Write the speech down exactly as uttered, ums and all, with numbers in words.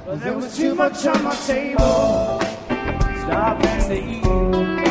Well, there was too much on my table, stopping to eat.